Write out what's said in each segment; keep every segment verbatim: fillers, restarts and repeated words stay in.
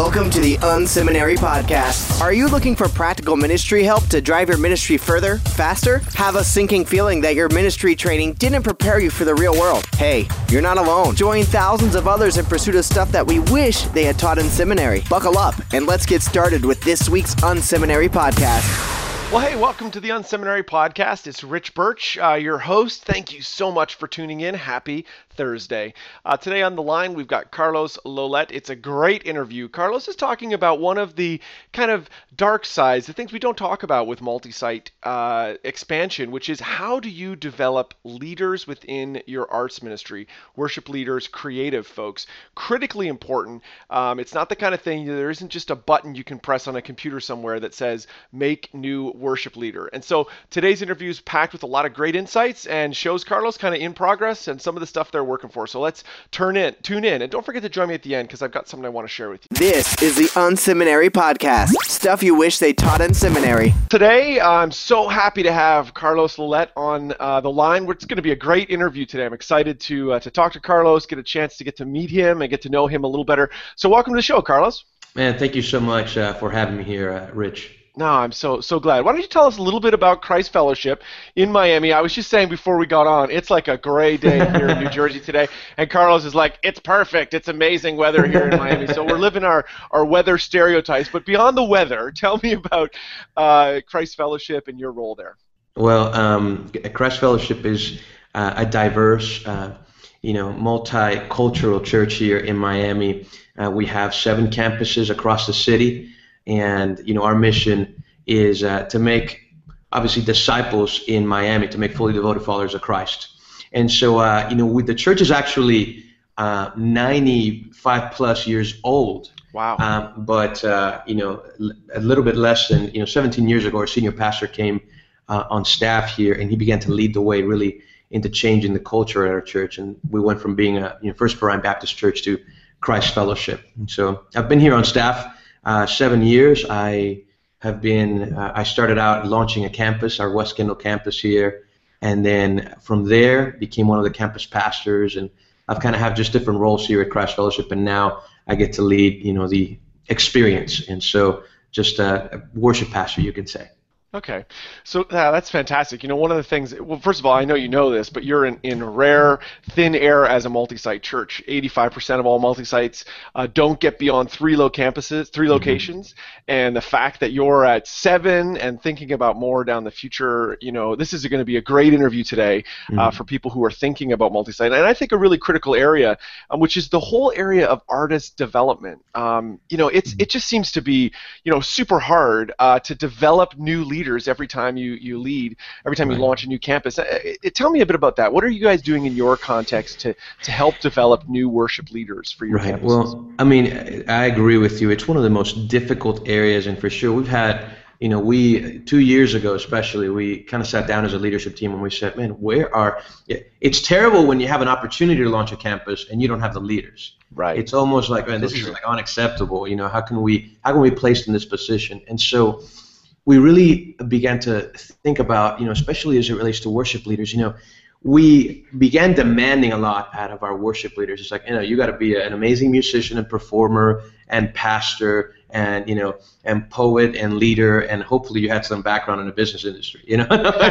Welcome to the Unseminary Podcast. Are you looking for practical ministry help to drive your ministry further, faster? Have a sinking feeling that your ministry training didn't prepare you for the real world? Hey, you're not alone. Join thousands of others in pursuit of stuff that we wish they had taught in seminary. Buckle up and let's get started with this week's Unseminary Podcast. Well, hey, welcome to the Unseminary Podcast. It's Rich Birch, uh, your host. Thank you so much for tuning in. Happy Thursday. Uh, today on the line, we've got Carlos Lolet. It's a great interview. Carlos is talking about one of the kind of dark sides, the things we don't talk about with multi-site uh, expansion, which is how do you develop leaders within your arts ministry, worship leaders, creative folks. Critically important. Um, it's not the kind of thing, there isn't just a button you can press on a computer somewhere that says, make new worship leader. And so today's interview is packed with a lot of great insights and shows Carlos kind of in progress and some of the stuff they're working for. So let's turn in, tune in, and don't forget to join me at the end because I've got something I want to share with you. This is the Unseminary Podcast. Stuff you wish they taught in seminary. Today, I'm so happy to have Carlos Lolet on uh, the line. It's going to be a great interview today. I'm excited to uh, to talk to Carlos, get a chance to get to meet him and get to know him a little better. So welcome to the show, Carlos. Man, thank you so much uh, for having me here, uh, Rich. No, I'm so so glad. Why don't you tell us a little bit about Christ Fellowship in Miami? I was just saying before we got on, it's like a gray day here in New Jersey today, and Carlos is like, it's perfect. It's amazing weather here in Miami. So we're living our, our weather stereotypes. But beyond the weather, tell me about uh, Christ Fellowship and your role there. Well, um, Christ Fellowship is uh, a diverse, uh, you know, multicultural church here in Miami. Uh, we have seven campuses across the city. And, you know, our mission is uh, to make, obviously, disciples in Miami, to make fully devoted followers of Christ. And so, uh, you know, with the church is actually uh, ninety-five plus years old. Wow. Um, but, uh, you know, a little bit less than, you know, seventeen years ago, our senior pastor came uh, on staff here, and he began to lead the way really into changing the culture at our church. And we went from being a, you know, First Orion Baptist Church to Christ Fellowship. And so I've been here on staff Uh, seven years. I have been, uh, I started out launching a campus, our West Kendall campus here, and then from there became one of the campus pastors, and I've kind of have just different roles here at Christ Fellowship, and now I get to lead, you know, the experience, and so just a, a worship pastor, you could say. Okay, so uh, that's fantastic. You know, one of the things, well, first of all, I know you know this, but you're in, in rare, thin air as a multi-site church. eighty-five percent of all multi-sites uh, don't get beyond three low campuses, three locations, mm-hmm. and the fact that you're at seven and thinking about more down the future, you know, this is going to be a great interview today uh, mm-hmm. for people who are thinking about multi-site. And I think a really critical area, um, which is the whole area of artist development. Um, you know, it's mm-hmm. it just seems to be, you know, super hard uh, to develop new leaders. Leaders every time you, you lead, every time you right. launch a new campus. It, it, tell me a bit about that. What are you guys doing in your context to, to help develop new worship leaders for your right. campuses? Well, I mean, I agree with you. It's one of the most difficult areas, and for sure, we've had, you know, we, two years ago especially, we kind of sat down as a leadership team and we said, man, where are, it's terrible when you have an opportunity to launch a campus and you don't have the leaders. Right. It's almost like, man, this is like unacceptable. You know, how can we, how can we be placed in this position? And so, we really began to think about, you know, especially as it relates to worship leaders, you know, we began demanding a lot out of our worship leaders. It's like, you know, you got to be an amazing musician and performer and pastor and, you know, and poet and leader, and hopefully you had some background in the business industry, you know.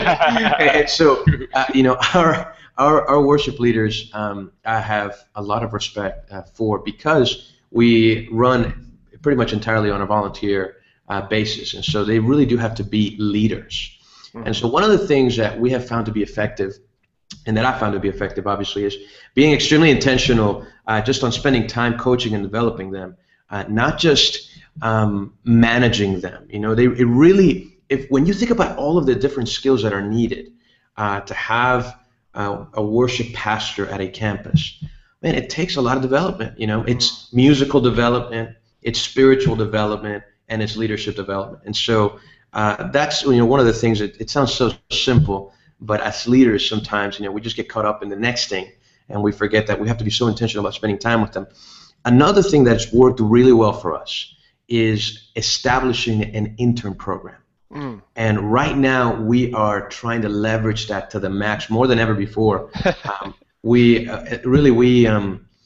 And so, uh, you know, our, our, our worship leaders, um, I have a lot of respect uh, for, because we run pretty much entirely on a volunteer Uh, basis, and so they really do have to be leaders. Mm-hmm. And so one of the things that we have found to be effective, and that I found to be effective, obviously, is being extremely intentional uh, just on spending time coaching and developing them, uh, not just um, managing them. You know, they it really, if when you think about all of the different skills that are needed uh, to have uh, a worship pastor at a campus, man, it takes a lot of development. You know, it's musical development, it's spiritual development, and its leadership development. And so uh, that's, you know, one of the things that it sounds so simple, but as leaders sometimes, you know, we just get caught up in the next thing and we forget that we have to be so intentional about spending time with them. Another thing that's worked really well for us is establishing an intern program. Mm. And right now we are trying to leverage that to the max more than ever before. um, we uh, really, we um,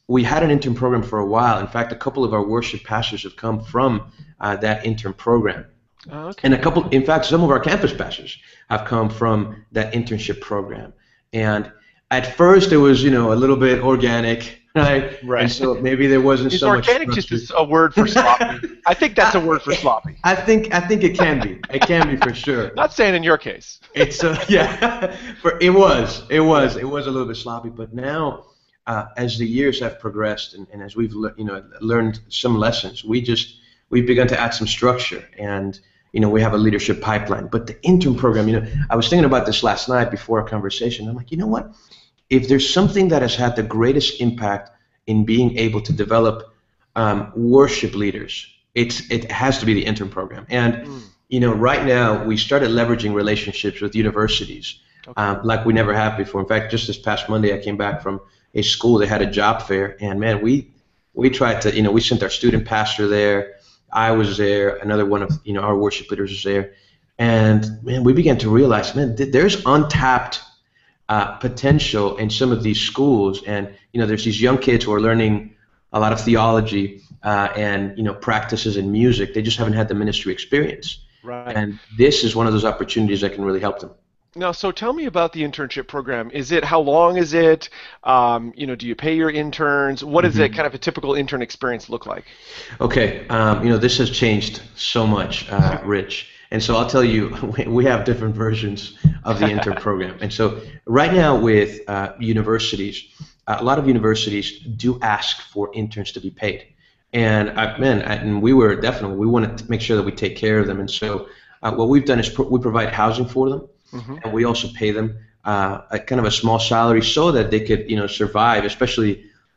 we had an intern program for a while. In fact, a couple of our worship pastors have come from uh, that intern program. Oh, okay. And a couple, in fact, some of our campus pastors have come from that internship program. And at first, it was, you know, a little bit organic. Right. Right. And so maybe there wasn't Is so much. organic just is a word for sloppy? I think that's a word for sloppy. I think I think it can be. It can be for sure. Not saying in your case. It's uh, yeah. For it was it was it was a little bit sloppy, but now uh, as the years have progressed and, and as we've le- you know learned some lessons, we just we've begun to add some structure, and you know we have a leadership pipeline. But the intern program, you know, I was thinking about this last night before our conversation. I'm like, you know what? If there's something that has had the greatest impact in being able to develop um, worship leaders, it's it has to be the intern program. And mm. you know, right now we started leveraging relationships with universities okay. um, like we never have before. In fact, just this past Monday, I came back from a school that had a job fair, and man, we we tried to, you know, we sent our student pastor there. I was there. Another one of you know our worship leaders was there, and man, we began to realize, man, th- there's untapped Uh, potential in some of these schools, and you know, there's these young kids who are learning a lot of theology uh, and you know, practices in music. They just haven't had the ministry experience, right? And this is one of those opportunities that can really help them. Now, so tell me about the internship program. Is it how long is it? Um, you know, do you pay your interns? What does mm-hmm. it kind of a typical intern experience look like? Okay, um, you know, this has changed so much, uh, Rich. And so I'll tell you, we have different versions of the intern program. And so right now with uh, universities, a lot of universities do ask for interns to be paid. And I, man, I, and we were definitely, we want to make sure that we take care of them. And so uh, what we've done is pro- we provide housing for them, mm-hmm. and we also pay them uh, a kind of a small salary so that they could, you know, survive. Especially,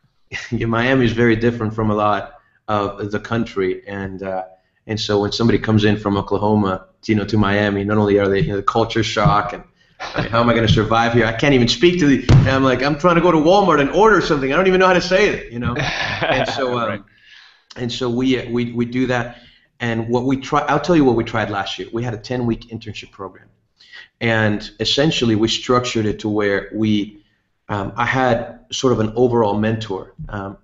Miami is very different from a lot of the country, and uh, And so when somebody comes in from Oklahoma, you know, to Miami, not only are they, you know, the culture shock and I mean, how am I going to survive here? I can't even speak to the. And I'm like, I'm trying to go to Walmart and order something. I don't even know how to say it, you know. And so, um, right. and so we we we do that. And what we try, I'll tell you what we tried last year. We had a ten-week internship program, and essentially we structured it to where we, um, I had sort of an overall mentor um,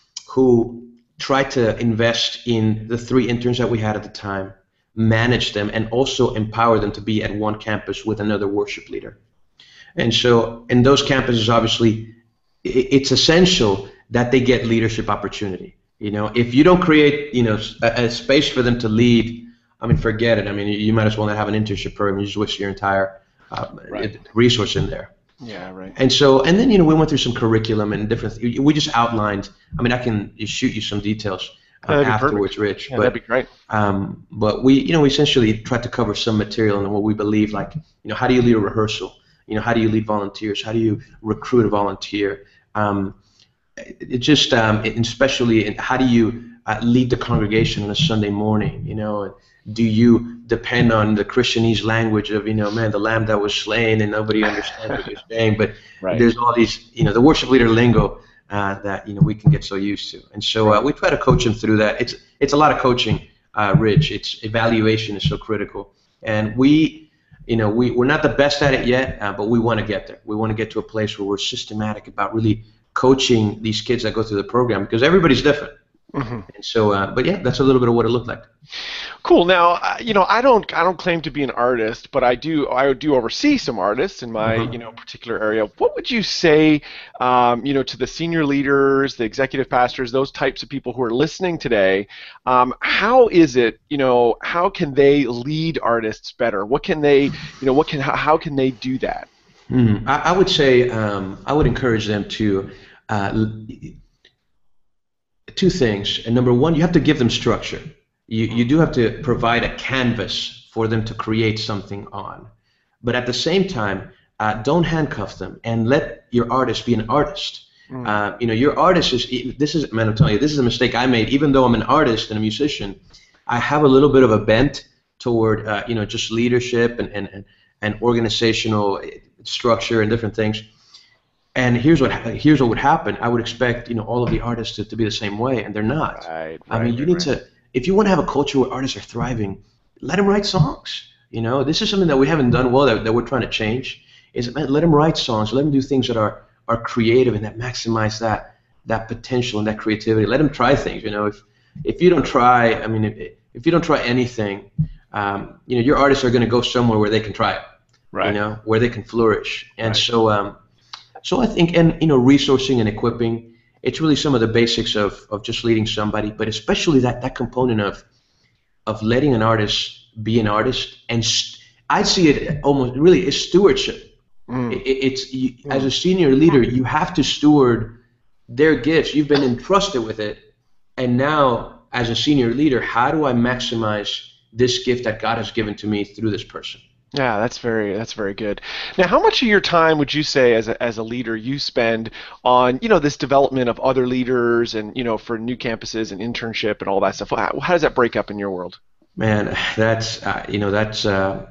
who try to invest in the three interns that we had at the time, manage them, and also empower them to be at one campus with another worship leader. And so in those campuses, obviously, it's essential that they get leadership opportunity. You know, if you don't create, you know, a, a space for them to lead, I mean, forget it. I mean, you might as well not have an internship program. You just waste your entire uh, right. resource in there. Yeah, right. And so, and then, you know, we went through some curriculum and different, we just outlined, I mean, I can shoot you some details uh, afterwards, perfect. Rich. Yeah, but, that'd be great. Um, but we, you know, we essentially tried to cover some material and what we believe, like, you know, how do you lead a rehearsal? You know, how do you lead volunteers? How do you recruit a volunteer? Um, it, it just, um, it, especially, in, how do you uh, lead the congregation on a Sunday morning, you know? Do you depend on the Christianese language of, you know, man, the lamb that was slain and nobody understands what you're saying, but right. there's all these, you know, the worship leader lingo uh, that, you know, we can get so used to. And so uh, we try to coach them through that. It's it's a lot of coaching, uh, Rich. It's evaluation is so critical. And we, you know, we, we're not the best at it yet, uh, but we want to get there. We want to get to a place where we're systematic about really coaching these kids that go through the program because everybody's different. Mm-hmm. And so, uh, but yeah, that's a little bit of what it looked like. Cool. Now, uh, you know, I don't, I don't claim to be an artist, but I do, I do oversee some artists in my, mm-hmm. you know, particular area. What would you say, um, you know, to the senior leaders, the executive pastors, those types of people who are listening today? Um, how is it, you know, how can they lead artists better? What can they, you know, what can, how, how can they do that? Mm-hmm. I, I would say, um, I would encourage them to. Uh, Two things. And number one, you have to give them structure. You you do have to provide a canvas for them to create something on. But at the same time, uh, don't handcuff them and let your artist be an artist. Mm. Uh, you know, your artist is, this is, man, I'm telling you, this is a mistake I made. Even though I'm an artist and a musician, I have a little bit of a bent toward, uh, you know, just leadership and, and, and, and organizational structure and different things. And here's what here's what would happen. I would expect, you know, all of the artists to, to be the same way, and they're not. Right, I right, mean, you right, need right. to, if you want to have a culture where artists are thriving, let them write songs. You know, this is something that we haven't done well that, that we're trying to change. Is man, let them write songs, let them do things that are are creative and that maximize that that potential and that creativity. Let them try things. You know, if if you don't try, I mean, if, if you don't try anything, um, you know, your artists are going to go somewhere where they can try it. Right. You know, where they can flourish. And right. so, um, so I think, and you know, resourcing and equipping. It's really some of the basics of of just leading somebody, but especially that that component of of letting an artist be an artist. And st- I see it almost really as stewardship. Mm. It, it's you, mm. As a senior leader, you have to steward their gifts. You've been entrusted with it, and now as a senior leader, how do I maximize this gift that God has given to me through this person? Yeah, that's very that's very good. Now, how much of your time would you say as a as a leader you spend on, you know, this development of other leaders and, you know, for new campuses and internship and all that stuff? How, how does that break up in your world? Man, that's uh, you know that's uh,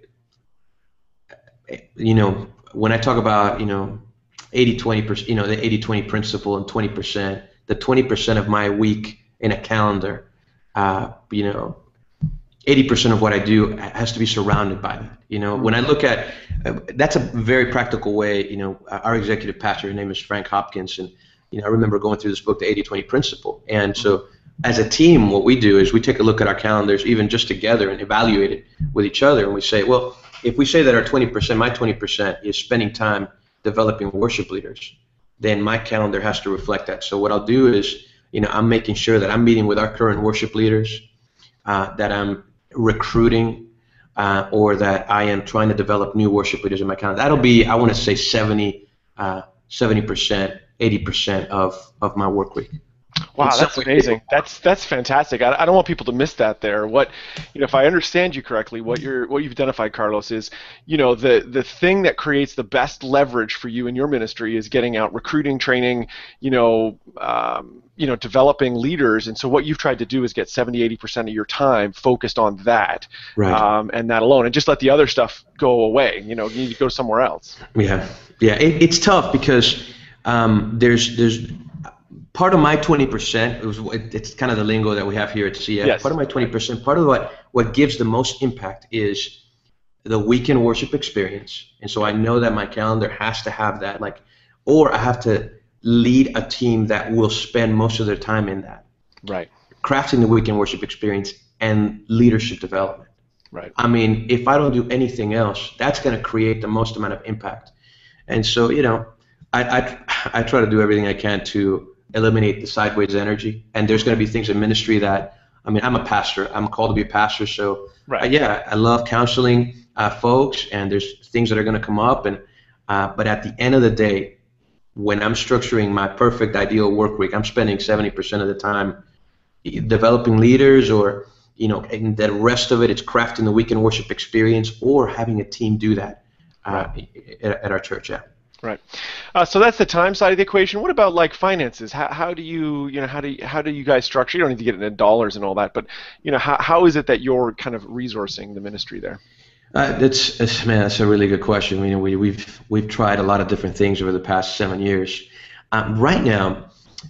you know when I talk about, you know, eighty twenty percent, you know, the eighty twenty principle and twenty percent, the twenty percent of my week in a calendar, uh, you know. eighty percent of what I do has to be surrounded by that. You know, when I look at, uh, that's a very practical way. You know, our executive pastor, his name is Frank Hopkins, and you know, I remember going through this book, The eighty twenty Principle. And so, as a team, what we do is we take a look at our calendars, even just together, and evaluate it with each other. And we say, well, if we say that our twenty percent, my twenty percent is spending time developing worship leaders, then my calendar has to reflect that. So what I'll do is, you know, I'm making sure that I'm meeting with our current worship leaders, uh, that I'm recruiting, uh, or that I am trying to develop new worship leaders in my calendar. That'll be, I want to say, seventy, uh, seventy percent, eighty percent of, of my work week. Wow, that's amazing. That's that's fantastic. I, I don't want people to miss that there. What, you know, if I understand you correctly, what you're what you've identified, Carlos, is, you know, the the thing that creates the best leverage for you in your ministry is getting out, recruiting, training, you know, um, you know, developing leaders. And so what you've tried to do is get seventy, eighty percent of your time focused on that, right. um, and that alone, and just let the other stuff go away. You know, you need to go somewhere else. Yeah, yeah. It, it's tough because um, there's there's. Part of my twenty percent, it was, it's kind of the lingo that we have here at C F. Yes. Part of my twenty percent, part of what, what gives the most impact is the weekend worship experience. And so I know that my calendar has to have that, like, or I have to lead a team that will spend most of their time in that. Right. Crafting the weekend worship experience and leadership development. Right. I mean, if I don't do anything else, that's going to create the most amount of impact. And so, you know, I, I, I try to do everything I can to eliminate the sideways energy. And there's going to be things in ministry that, I mean, I'm a pastor. I'm called to be a pastor. So, right. uh, yeah, I love counseling uh, folks, and there's things that are going to come up. And uh, but at the end of the day, when I'm structuring my perfect ideal work week, I'm spending seventy percent of the time developing leaders, or, you know, and the rest of it, it's crafting the weekend worship experience or having a team do that uh, right. at, at our church. Yeah. Right. Uh, so that's the time side of the equation. What about like finances? How, how do you, you know, how do you, how do you guys structure? You don't need to get into dollars and all that, but, you know, how how is it that you're kind of resourcing the ministry there? Uh, that's, that's man, that's a really good question. You know, we we've we've tried a lot of different things over the past seven years. Um, right now,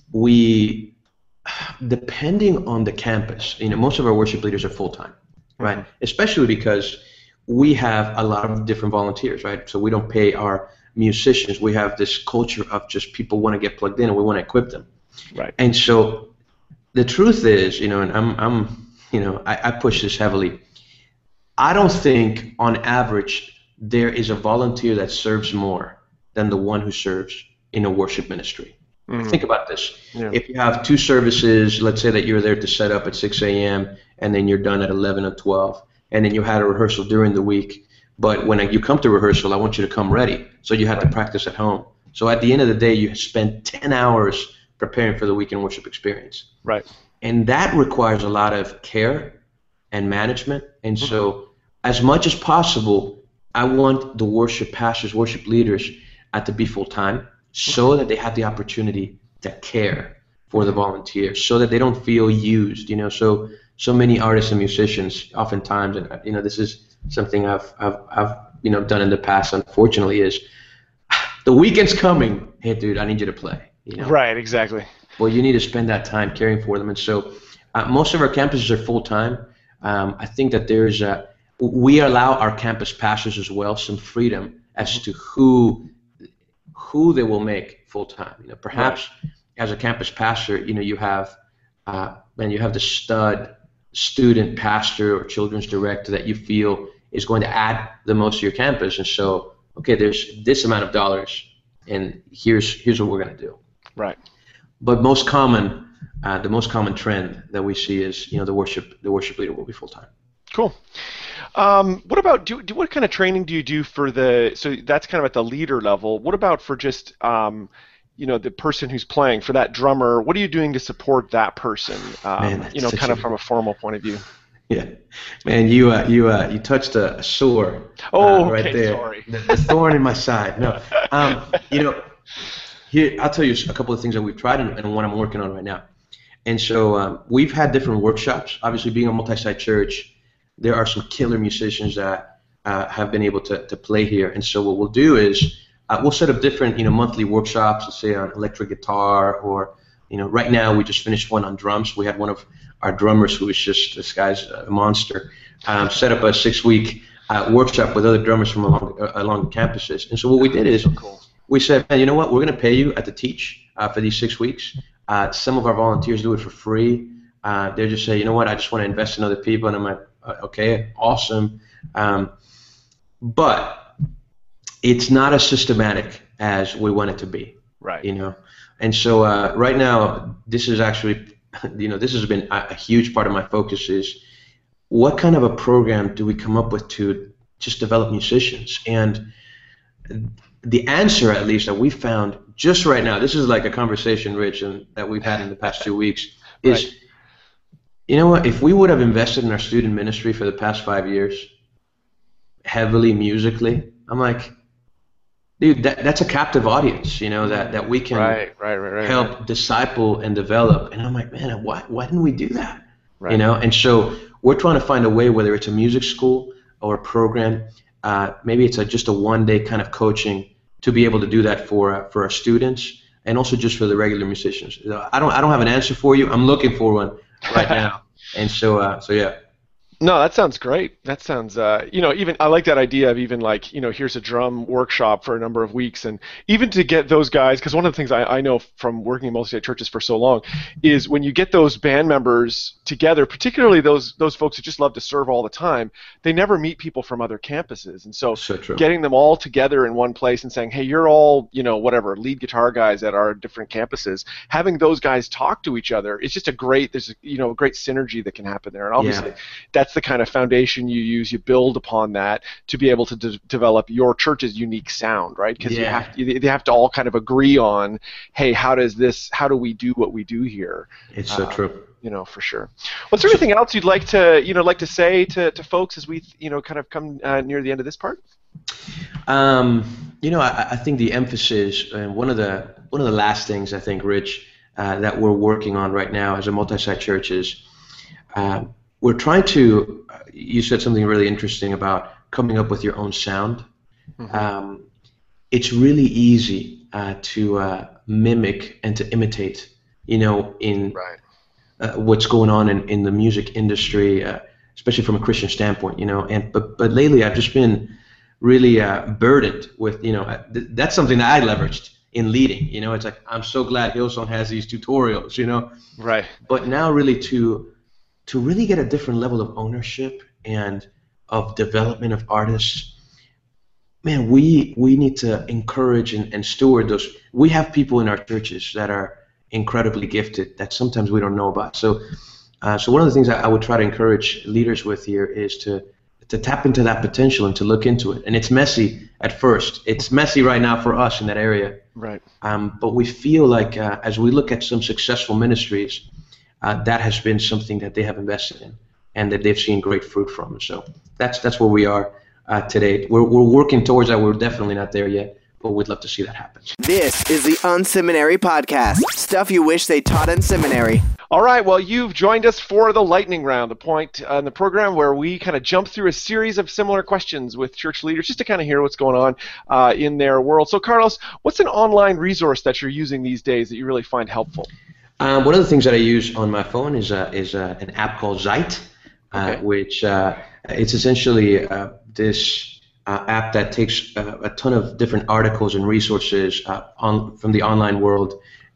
we, depending on the campus, you know, most of our worship leaders are full time, right? Mm-hmm. Especially because we have a lot of different volunteers, right? So we don't pay our musicians. We have this culture of just people want to get plugged in, and we want to equip them. Right. And so the truth is, you know, and I'm, I'm, you know, I, I push this heavily. I don't think on average there is a volunteer that serves more than the one who serves in a worship ministry. Mm-hmm. Think about this. Yeah. If you have two services, let's say that you're there to set up at six a.m. and then you're done at eleven or twelve, and then you had a rehearsal during the week. But when you come to rehearsal, I want you to come ready. So you had to practice at home. So at the end of the day, you spend ten hours preparing for the weekend worship experience. Right. And that requires a lot of care and management. And mm-hmm. so as much as possible, I want the worship pastors, worship leaders uh, to be full-time so that they have the opportunity to care for the volunteers, so that they don't feel used. You know, so so many artists and musicians oftentimes, and you know, this is something I've, I've, I've, you know, done in the past, unfortunately, is the weekend's coming. Hey, dude, I need you to play. You know? Right, exactly. Well, you need to spend that time caring for them. And so uh, most of our campuses are full-time. Um, I think that there's a, we allow our campus pastors as well some freedom as to who who they will make full-time. You know, perhaps right. as a campus pastor, you know, you have, uh, man, you have the stud student pastor or children's director that you feel is going to add the most to your campus. And so, okay, there's this amount of dollars, and here's here's what we're going to do. Right. But most common, uh, the most common trend that we see is, you know, the worship the worship leader will be full time. Cool. Um, what about do, do what kind of training do you do for the? So that's kind of at the leader level. What about for just um, you know, the person who's playing, for that drummer? What are you doing to support that person? Um, Man, you know, kind a, of from a formal point of view. Yeah, man, you uh, you uh, you touched a, a sore oh, uh, right okay, there. Sorry. The, the thorn in my side. No, um, you know, here I'll tell you a couple of things that we've tried and, and what I'm working on right now. And so um, we've had different workshops. Obviously, being a multi-site church, there are some killer musicians that uh, have been able to to play here. And so what we'll do is uh, we'll set up different, you know, monthly workshops. Let's say on electric guitar, or you know, right now we just finished one on drums. We had one of our drummers, who was just, this guy's a monster, um, set up a six-week uh, workshop with other drummers from along uh, along the campuses. And so what we did is cool. we said, man, you know what, we're going to pay you at the teach uh, for these six weeks. Uh, some of our volunteers do it for free. Uh, they just say, you know what, I just want to invest in other people. And I'm like, uh, okay, awesome. Um, but it's not as systematic as we want it to be. Right. You know, and so uh, right now, this is actually, you know, this has been a, a huge part of my focus is what kind of a program do we come up with to just develop musicians? And the answer, at least, that we found just right now, this is like a conversation, Rich, and that we've had in the past two weeks, is, right. You know what, if we would have invested in our student ministry for the past five years, heavily musically, I'm like, dude, that, that's a captive audience, you know, that, that we can right, right, right, right, help right. disciple and develop. And I'm like, man, why, why didn't we do that? Right. You know, and so we're trying to find a way, whether it's a music school or a program, uh, maybe it's a, just a one-day kind of coaching to be able to do that for uh, for our students and also just for the regular musicians. I don't I don't have an answer for you. I'm looking for one right now. And so uh, so yeah. No, that sounds great. That sounds, uh, you know, even I like that idea of even like, you know, here's a drum workshop for a number of weeks, and even to get those guys, because one of the things I, I know from working in multi-site churches for so long is when you get those band members together, particularly those those folks who just love to serve all the time, they never meet people from other campuses, and so, so true. Getting them all together in one place and saying, hey, you're all, you know, whatever, lead guitar guys at our different campuses, having those guys talk to each other, it's just a great, there's a, you know, a great synergy that can happen there, and obviously yeah. that's the kind of foundation you use. You build upon that to be able to de- develop your church's unique sound, right? Because yeah. you have to, they have to all kind of agree on, hey, how does this, how do we do what we do here? It's so uh, true. You know, for sure. Well, is there anything else you'd like to, you know, like to say to, to folks as we, you know, kind of come uh, near the end of this part? Um, you know, I, I think the emphasis, and one of the one of the last things I think, Rich, uh, that we're working on right now as a multi-site church is uh, we're trying to. You said something really interesting about coming up with your own sound. Mm-hmm. Um, it's really easy uh, to uh, mimic and to imitate. You know, in right. uh, what's going on in, in the music industry, uh, especially from a Christian standpoint. You know, and but but lately I've just been really uh, burdened with, you know, th- that's something that I leveraged in leading. You know, it's like, I'm so glad Hillsong has these tutorials, you know. Right. But now really to to really get a different level of ownership and of development of artists, man, we we need to encourage and, and steward those. We have people in our churches that are incredibly gifted that sometimes we don't know about. So uh, so one of the things I, I would try to encourage leaders with here is to to tap into that potential and to look into it. And it's messy at first. It's messy right now for us in that area. Right. Um, but we feel like uh, as we look at some successful ministries, uh, that has been something that they have invested in and that they've seen great fruit from. So that's that's where we are uh, today. We're we're working towards that. We're definitely not there yet, but we'd love to see that happen. This is the Unseminary Podcast. Stuff you wish they taught in seminary. All right, well, you've joined us for the lightning round, the point uh, in the program where we kind of jump through a series of similar questions with church leaders just to kind of hear what's going on uh, in their world. So, Carlos, what's an online resource that you're using these days that you really find helpful? Um, one of the things that I use on my phone is uh, is uh, an app called Zeit, uh, okay. which uh, it's essentially uh, this uh, app that takes uh, a ton of different articles and resources uh, on from the online world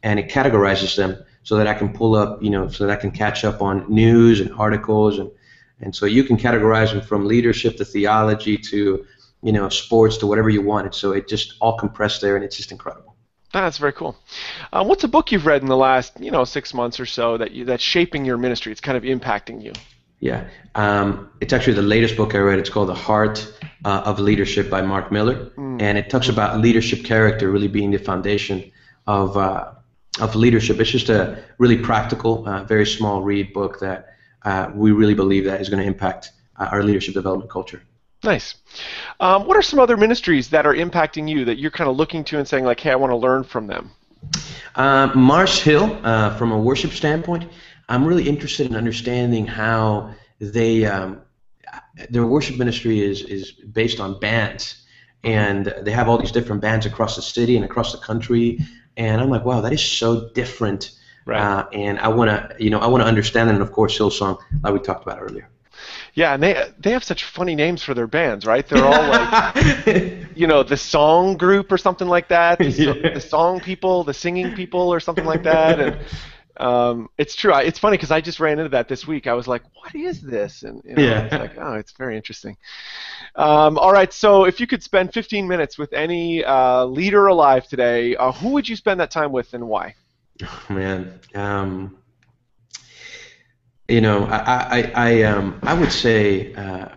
and it categorizes them so that I can pull up, you know, so that I can catch up on news and articles, and and so you can categorize them from leadership to theology to, you know, sports to whatever you wanted. So it just all compressed there, and it's just incredible. That's very cool. Um, what's a book you've read in the last, you know, six months or so that you, that's shaping your ministry? It's kind of impacting you. Yeah, um, it's actually the latest book I read. It's called The Heart uh, of Leadership by Mark Miller, mm. and it talks about leadership character really being the foundation of uh, of leadership. It's just a really practical, uh, very small read book that uh, we really believe that is going to impact uh, our leadership development culture. Nice. Um, what are some other ministries that are impacting you that you're kind of looking to and saying like, hey, I want to learn from them? Uh, Mars Hill, uh, from a worship standpoint, I'm really interested in understanding how they um, their worship ministry is is based on bands, and they have all these different bands across the city and across the country, and I'm like, wow, that is so different. Right. Uh, and I want to, you know, I want to understand it, and of course, Hillsong, like we talked about earlier. Yeah, and they they have such funny names for their bands, right? They're all like, you know, the song group or something like that, the, yeah. the song people, the singing people or something like that, and um, it's true. I, it's funny because I just ran into that this week. I was like, what is this? And you know, yeah. it's like, oh, it's very interesting. Um, all right, so if you could spend fifteen minutes with any uh, leader alive today, uh, who would you spend that time with and why? Oh, man. Um, You know, I I I um I would say uh,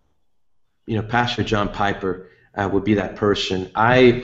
you know, Pastor John Piper uh, would be that person. I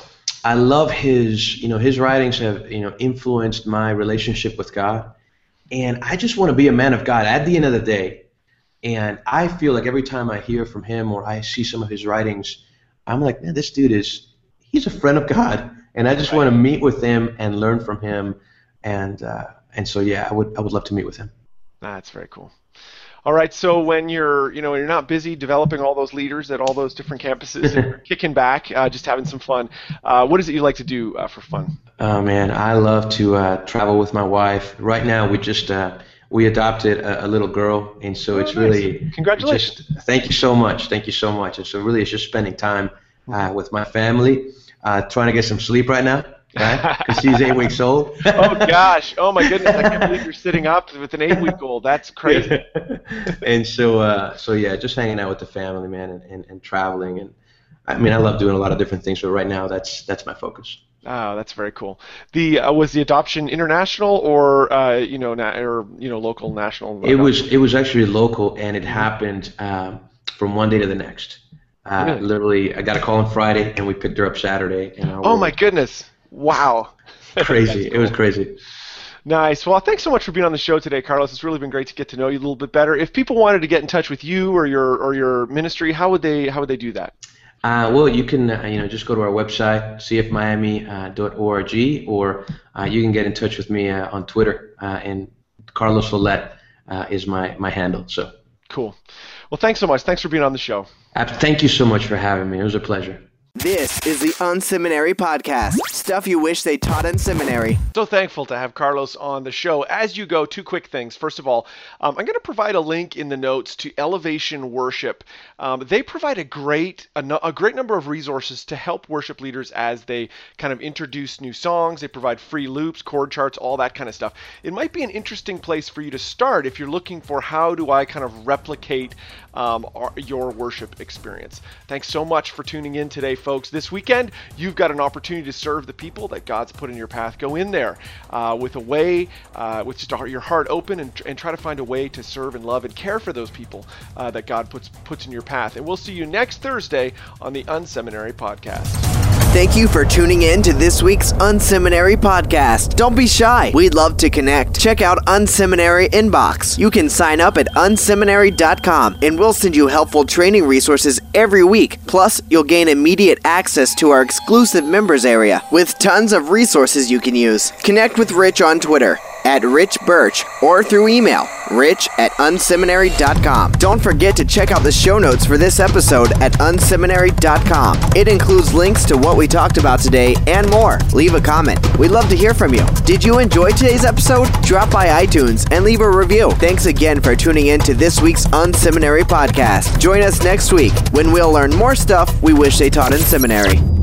I love his you know his writings have you know influenced my relationship with God, and I just want to be a man of God at the end of the day. And I feel like every time I hear from him or I see some of his writings, I'm like, man, this dude is he's a friend of God, and I just want to meet with him and learn from him, and uh, and so yeah, I would I would love to meet with him. That's very cool. All right, so when you're, you know, when you're not busy developing all those leaders at all those different campuses, and you're kicking back, uh, just having some fun, uh, what is it you like to do uh, for fun? Oh man, I love to uh, travel with my wife. Right now, we just uh, we adopted a, a little girl, and so oh, it's nice. really congratulations. Just, thank you so much, thank you so much. And so really, it's just spending time uh, with my family, uh, trying to get some sleep right now. Right? Because she's eight weeks old. Oh gosh! Oh my goodness! I can't believe you're sitting up with an eight-week-old. That's crazy. And so, uh, so yeah, just hanging out with the family, man, and, and, and traveling, and I mean, I love doing a lot of different things. But right now, that's that's my focus. Oh, that's very cool. The uh, was the adoption international or uh, you know na- or you know local, national? It was it was actually local, and it happened um, from one day to the next. Uh, really? Literally, I got a call on Friday, and we picked her up Saturday. And oh my goodness! Wow. Crazy. Cool. It was crazy. Nice. Well, thanks so much for being on the show today, Carlos. It's really been great to get to know you a little bit better. If people wanted to get in touch with you or your or your ministry, how would they how would they do that? Uh, well, you can uh, you know just go to our website, c f miami dot org, or uh, you can get in touch with me uh, on Twitter, uh, and Carlos Lolet uh, is my my handle. So cool. Well, thanks so much. Thanks for being on the show. Uh, thank you so much for having me. It was a pleasure. This is the Unseminary Podcast. Stuff you wish they taught in seminary. So thankful to have Carlos on the show. As you go, two quick things. First of all, um, I'm going to provide a link in the notes to Elevation Worship. Um, they provide a great a, no, a great number of resources to help worship leaders as they kind of introduce new songs. They provide free loops, chord charts, all that kind of stuff. It might be an interesting place for you to start if you're looking for how do I kind of replicate um, our, your worship experience. Thanks so much for tuning in today, folks. This weekend, you've got an opportunity to serve the people that God's put in your path. Go in there uh, with a way, uh, with just your heart open, and, and try to find a way to serve and love and care for those people uh, that God puts puts in your path. And we'll see you next Thursday on the Unseminary Podcast. Thank you for tuning in to this week's Unseminary Podcast. Don't be shy. We'd love to connect. Check out Unseminary Inbox. You can sign up at unseminary dot com, and we'll send you helpful training resources every week. Plus, you'll gain immediate access to our exclusive members area with tons of resources you can use. Connect with Rich on Twitter at Rich Birch or through email, rich at unseminary dot com. Don't forget to check out the show notes for this episode at unseminary dot com. It includes links to what we talked about today and more. Leave a comment. We'd love to hear from you. Did you enjoy today's episode? Drop by iTunes and leave a review. Thanks again for tuning in to this week's Unseminary Podcast. Join us next week when we'll learn more stuff we wish they taught in seminary.